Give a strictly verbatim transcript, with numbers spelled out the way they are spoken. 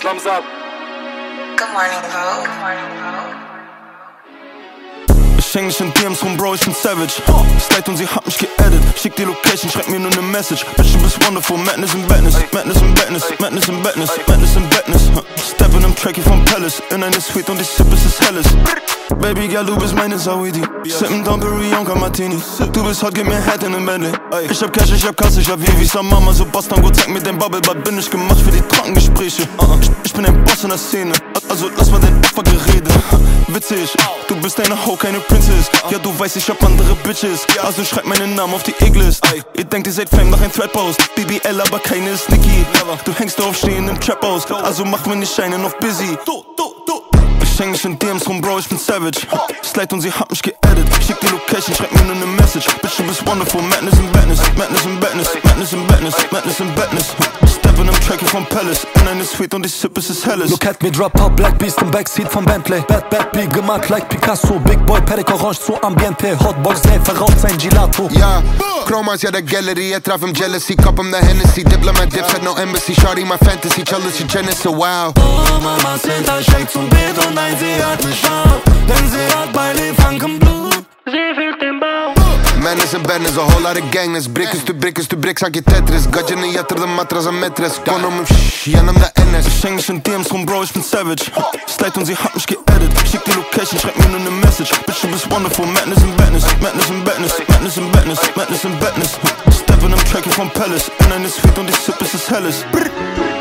Slums up. Good morning, Vogue. Good morning, Vogue. Ich häng nicht in D Ms rum, Bro, ich bin savage. Slide und sie hat mich geedit. Schick die Location, schreib mir nur ne Message. Bitch, du bist wonderful, madness in badness. Madness in badness, madness in badness, madness in badness. Step in nem Tracky vom Palace. In eine Suite und ich sip, es ist helles. Baby girl, du bist meine Saudi. Sippen Dompery, Yonka Martini. Du bist hot, gib mir Head in nem Bentley. Ich hab Cash, ich hab Kasse, ich hab Vivi. Sag Mama, so Bastango, zeig mir den Bubblebad. Bin ich gemacht für die Trockengespräche. Ich, ich bin ein Boss in der Szene. Also lass mal dein Opfergerede. Witzig, du bist eine Ho, keine Princess. Ja, du weißt, ich hab andere Bitches. Also schreib meinen Namen auf die Egglist. Ihr denkt, ihr seid Fame nach ein Threadpost. B B L, aber keine Sneaky. Du hängst auf stehen im Trap aus. Also mach mir nicht scheinen auf busy. Ich häng nicht in D Ms rum, Bro, ich bin savage. Slide und sie hat mich geedit. Schick die Location, schreib mir nur ne Message. Bitch, du bist wonderful, madness in badness. Madness in badness, madness in badness, madness in badness. Step in nem Tracky vom Palace. In eine Suite und ich sip, es ist helles. Look at me, drop top, Black Beast im Backseat vom Bentley. Bad, bad, big gemacht like Picasso. Big Boy, Peric Orange zu Ambiente. Hotbox, dreh, verraucht sein Gelato. Ja, Chromas, ja, der Gallery. Er traf im Jealousy, Cop im der Hennessy. Diplomat, Dips, hat no Embassy. Shorty, my fantasy, Chelsea, Janice, so wow. Oh, Mama, Center, Shake zum Beat und nein, sie hat mich auf. Denn sie hat bei Liefanken Blut. Sie fühlt den Bau. Madness and badness, a whole lot of gangness. Brickers to brickers to bricks, hangt je Tetris. Gadje ne jatter de matras en metres. Kon om hem shh, ja nam de N S. Ich häng nicht in D Ms rum, Bro, ich bin savage. Slide und sie hat mich geedit. Schick die Location, schreib mir nur ne Message. Bitch, du bist wonderful, madness in badness. Madness in badness, madness in badness, madness in badness. Step in nem Tracky vom Palace. In eine Suite und ich sip, es ist helles. Brr.